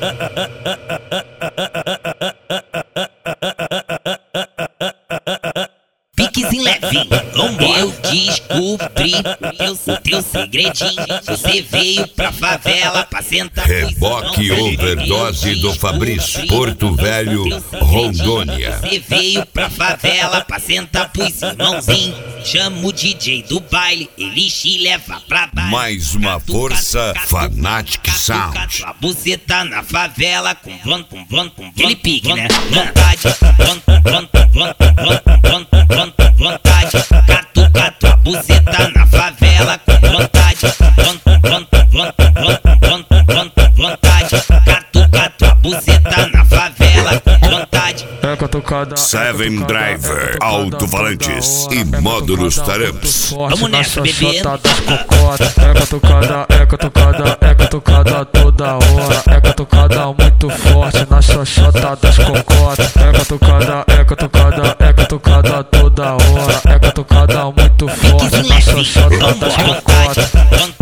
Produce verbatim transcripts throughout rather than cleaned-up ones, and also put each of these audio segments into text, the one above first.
Piquezinho levinho, eu descobri o teu segredinho. Você veio pra favela pra sentar. Reboque overdose do Fabrício, Porto Velho, Rondônia. Você veio pra favela pra sentar pros irmãozinhos. Chama o D J do baile, ele te leva pra baixo. Mais uma força, Fanatic Sound. A buceta na favela com von, com von, com aquele pique, né? Vontade, von, von, von, von, von, von, vontade. Catu, catu, a buceta na favela com vontade. Von, von, von, von, von, von, vontade. Catu, catu, a buceta na favela com vontade. É catucada, Seven Driver, alto-falantes e módulos Taramps. Vamos nessa, bebê. É catucada, é catucada, é catucada toda hora. É catucada muito forte na xoxota das cocotas. É catucada, é catucada, é catucada toda hora. É catucada muito forte na xoxota das cocotas.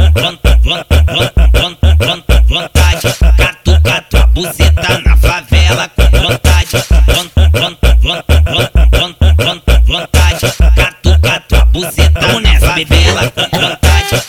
Vontade, catu, catu, a buceta na favela com vontade. Vontade, catu, catu, a buceta na favela com vontade.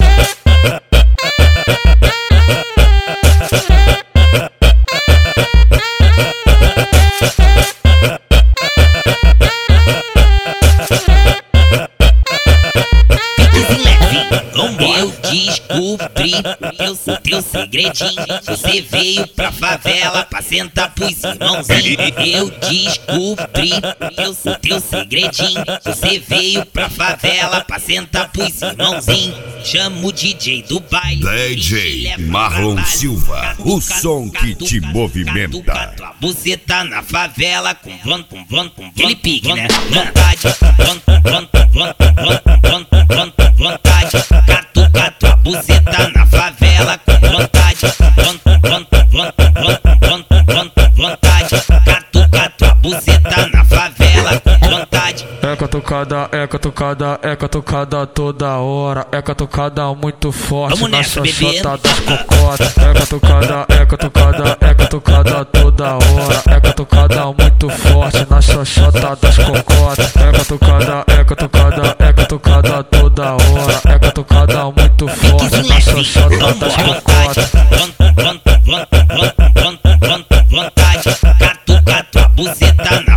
Eu descobri o teu segredinho. Você veio pra favela pra sentar pros irmãozinhos. Eu descobri o teu segredinho. Você veio pra favela pra sentar pros irmãozinhos. Chama o D J do baile, D J Marlon Silva, o som que te movimenta. A buceta na favela com von, com von, com aquele pique, né? Vontade, vontade, catu, catu, a buceta na favela com vontade. Vontade, catu, catu, a buceta na favela com vontade. É catucada, é catucada, é catucada toda hora. É catucada muito forte Vamos na nessa, bebê. xoxota das cocotas. É catucada, é catucada, é catucada toda hora. É catucada muito forte na xoxota das cocotas. É catucada, é catucada, é catucada toda hora. É catucada muito forte na xoxota das cocotas. Vontade, catu, catu, a buceta na